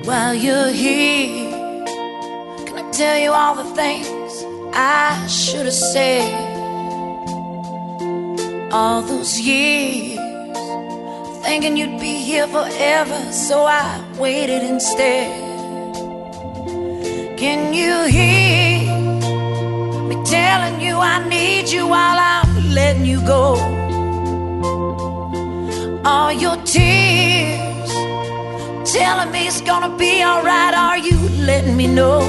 While you're here, can I tell you all the things I should have said? All those years, thinking you'd be here forever, so I waited instead. Can you hear me telling you I need you while I'm letting you go? All your tears telling me it's gonna be alright. Are you letting me know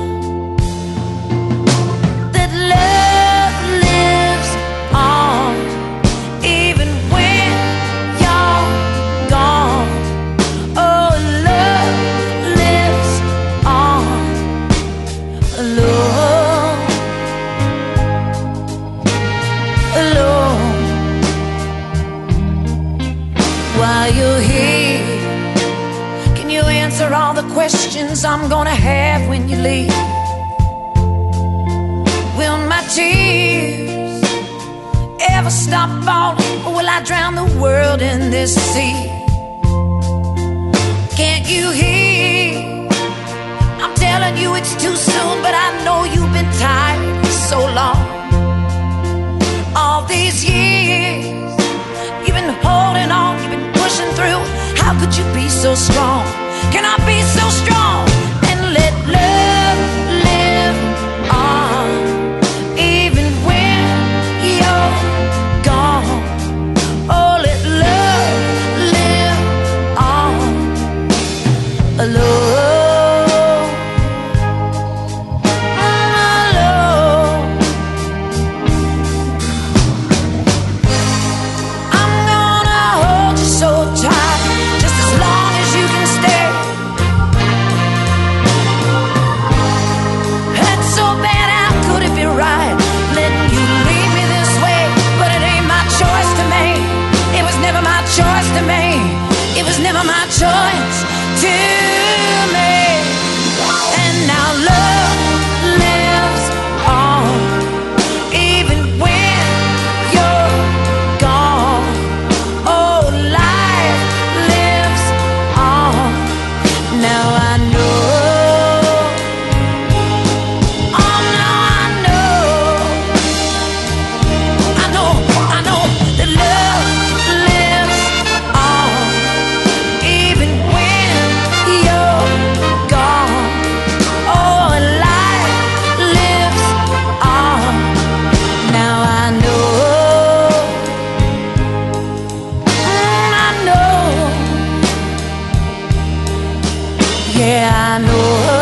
that love lives on even when you're gone? Oh, love lives on alone, alone. While you're here, answer all the questions I'm gonna have when you leave. Will my tears ever stop falling, or will I drown the world in this sea? Can't you hear? I'm telling you it's too soon, but I know you've been tired for so long. All these years you've been holding on, you've been pushing through. How could you be so strong? Can I be so strong and let love live on even when you're gone? Oh, let love live on alone, alone. I'm gonna hold you so tight, just as long as you can stay. Right, letting you leave me this way, but it ain't my choice to make. It was never my choice to make. It was never my choice to make. And now love lives on even when you're gone. Oh, life lives on. Now I know. Yeah, I know.